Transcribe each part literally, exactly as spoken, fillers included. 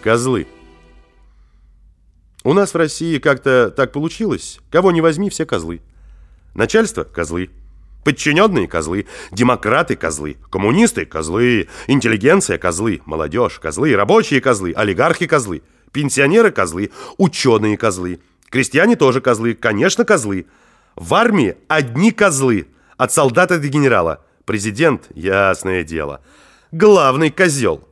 Козлы. У нас в России как-то так получилось. Кого не возьми, все козлы. Начальство – козлы. Подчиненные – козлы. Демократы – козлы. Коммунисты – козлы. Интеллигенция – козлы. Молодежь – козлы. Рабочие – козлы. Олигархи – козлы. Пенсионеры – козлы. Ученые – козлы. Крестьяне тоже козлы. Конечно, козлы. В армии одни козлы. От солдата до генерала. Президент – ясное дело. Главный козел.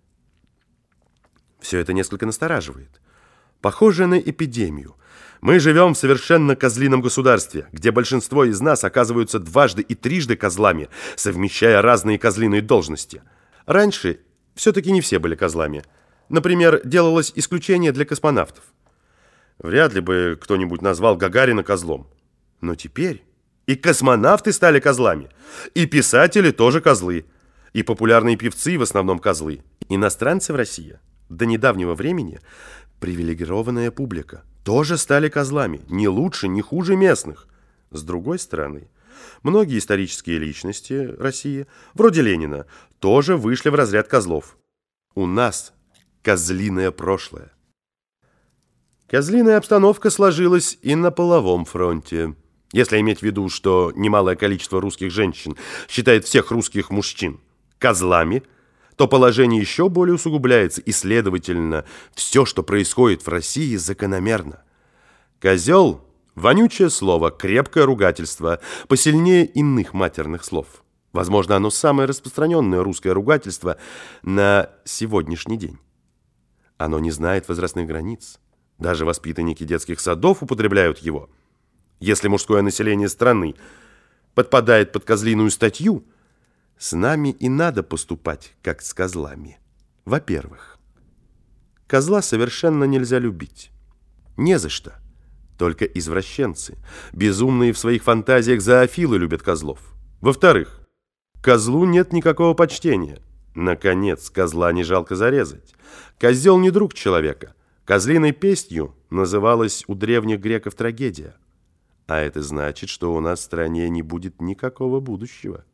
Все это несколько настораживает. Похоже на эпидемию. Мы живем в совершенно козлином государстве, где большинство из нас оказываются дважды и трижды козлами, совмещая разные козлиные должности. Раньше все-таки не все были козлами. Например, делалось исключение для космонавтов. Вряд ли бы кто-нибудь назвал Гагарина козлом. Но теперь и космонавты стали козлами, и писатели тоже козлы, и популярные певцы в основном козлы. Иностранцы в России до недавнего времени привилегированная публика тоже стали козлами, не лучше, не хуже местных. С другой стороны, многие исторические личности России, вроде Ленина, тоже вышли в разряд козлов. У нас козлиное прошлое. Козлиная обстановка сложилась и на половом фронте. Если иметь в виду, что немалое количество русских женщин считает всех русских мужчин козлами, то положение еще более усугубляется, и, следовательно, все, что происходит в России, закономерно. Козел – вонючее слово, крепкое ругательство, посильнее иных матерных слов. Возможно, оно самое распространенное русское ругательство на сегодняшний день. Оно не знает возрастных границ. Даже воспитанники детских садов употребляют его. Если мужское население страны подпадает под козлиную статью, с нами и надо поступать, как с козлами. Во-первых, козла совершенно нельзя любить. Не за что. Только извращенцы, безумные в своих фантазиях зоофилы любят козлов. Во-вторых, козлу нет никакого почтения. Наконец, козла не жалко зарезать. Козел не друг человека. Козлиной пестью называлась у древних греков трагедия. А это значит, что у нас в стране не будет никакого будущего.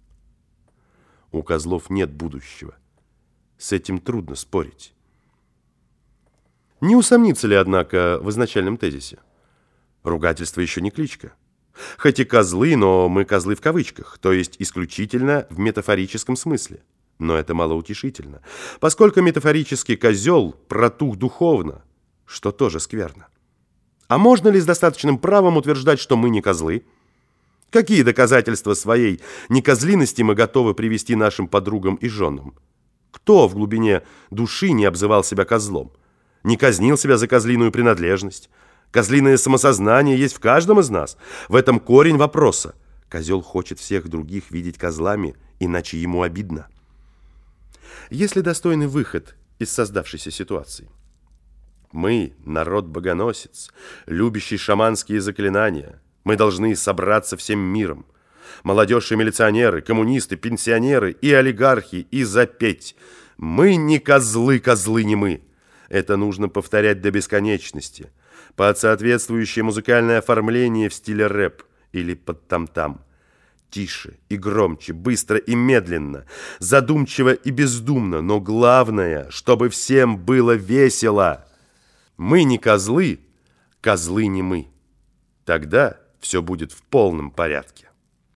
У козлов нет будущего. С этим трудно спорить. Не усомнится ли, однако, в изначальном тезисе? Ругательство еще не кличка. Хоть и козлы, но мы козлы в кавычках, то есть исключительно в метафорическом смысле. Но это малоутешительно, поскольку метафорический козел протух духовно, что тоже скверно. А можно ли с достаточным правом утверждать, что мы не козлы? Какие доказательства своей некозлиности мы готовы привести нашим подругам и женам? Кто в глубине души не обзывал себя козлом? Не казнил себя за козлиную принадлежность? Козлиное самосознание есть в каждом из нас. В этом корень вопроса. Козел хочет всех других видеть козлами, иначе ему обидно. Есть ли достойный выход из создавшейся ситуации? Мы, народ-богоносец, любящий шаманские заклинания. Мы должны собраться всем миром. Молодежь и милиционеры, коммунисты, пенсионеры и олигархи, и запеть. Мы не козлы, козлы не мы. Это нужно повторять до бесконечности. Под соответствующее музыкальное оформление в стиле рэп или под там-там. Тише и громче, быстро и медленно, задумчиво и бездумно, но главное, чтобы всем было весело. Мы не козлы, козлы не мы. Тогда все будет в полном порядке.